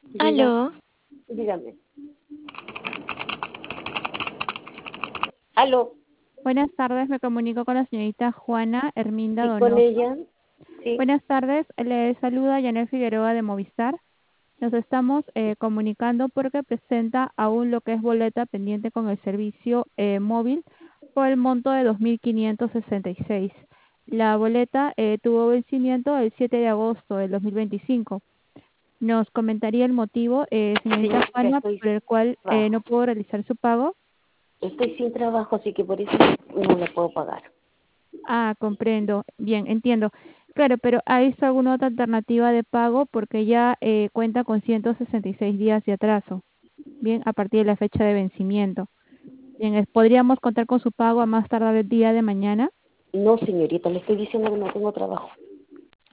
Diga, Aló, dígame. Aló, Buenas tardes, me comunico con la señorita Juana Herminda sí, con Donoso. ella, sí. Buenas tardes, le saluda Yanel Figueroa de Movistar. Nos estamos comunicando porque presenta aún lo que es boleta pendiente con el servicio móvil por el monto de 2.566. La boleta tuvo vencimiento el 7 de agosto del 2025. ¿Nos comentaría el motivo, señorita Señorita, Juana, estoy por el cual sin trabajo. no pudo realizar su pago? Estoy sin trabajo, así que por eso no la puedo pagar. Ah, comprendo. Bien, entiendo. Claro, pero ¿ha visto alguna otra alternativa de pago? Porque ya cuenta con 166 días de atraso. Bien, a partir de la fecha de vencimiento. Bien, ¿podríamos contar con su pago a más tardar el día de mañana? No, señorita, le estoy diciendo que no tengo trabajo.